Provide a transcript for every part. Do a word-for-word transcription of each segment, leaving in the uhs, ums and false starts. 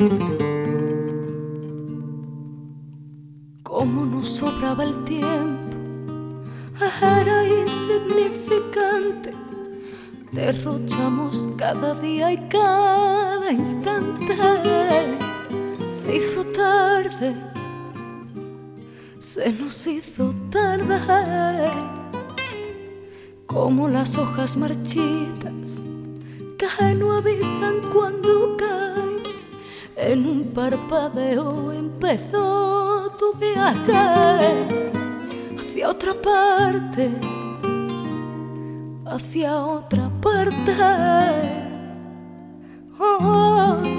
Como nos sobraba el tiempo, era insignificante. Derrochamos cada día y cada instante. Se hizo tarde, se nos hizo tarde. Como las hojas marchitas que no avisan cuando caen. En un parpadeo empezó tu viaje hacia otra parte, hacia otra parte. Hoy,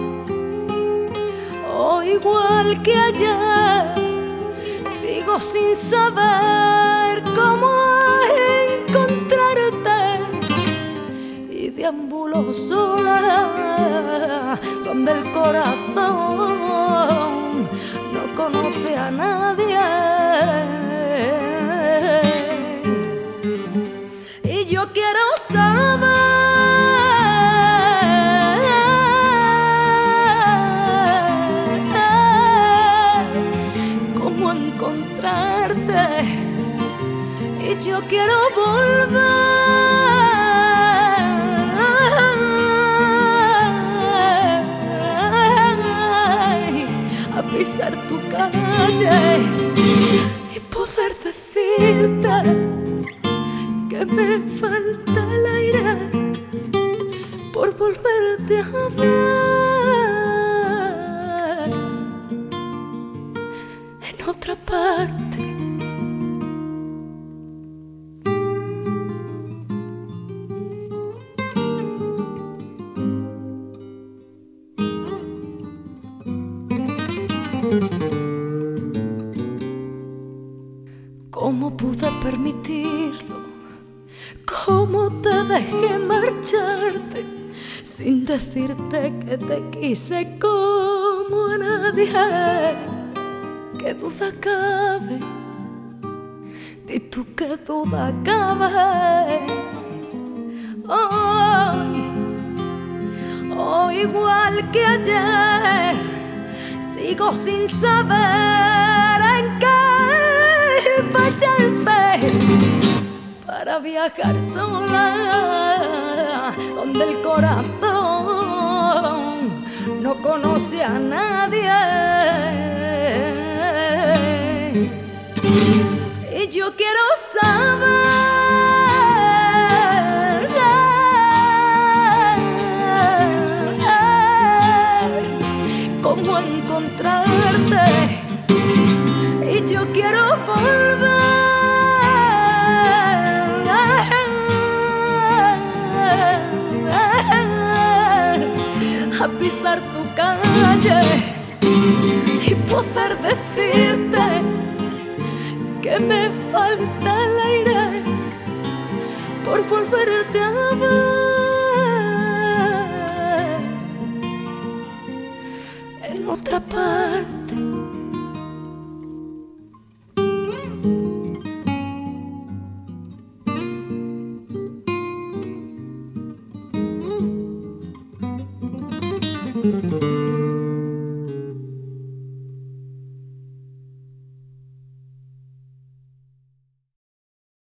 hoy igual que ayer, sigo sin saber cómo encontrarte y deambulo sola donde el corazón no conoce a nadie. Y yo quiero saber cómo encontrarte. Y yo quiero volver a pisar tu calle y poder decirte que me falta el aire por volverte a ver en otra parte. ¿Cómo pude permitirlo? ¿Cómo te dejé marcharte sin decirte que te quise como a nadie? ¿Qué duda cabe? Di tú qué duda cabe. Hoy, hoy igual que ayer, sigo sin saber en qué fallaste para viajar sola donde el corazón no conoce a nadie. Y yo quiero saber cómo encontrarte. Y yo quiero volver a pisar tu calle y poder decirte que me falta el aire por volverte a ver en otra parte. Thank you.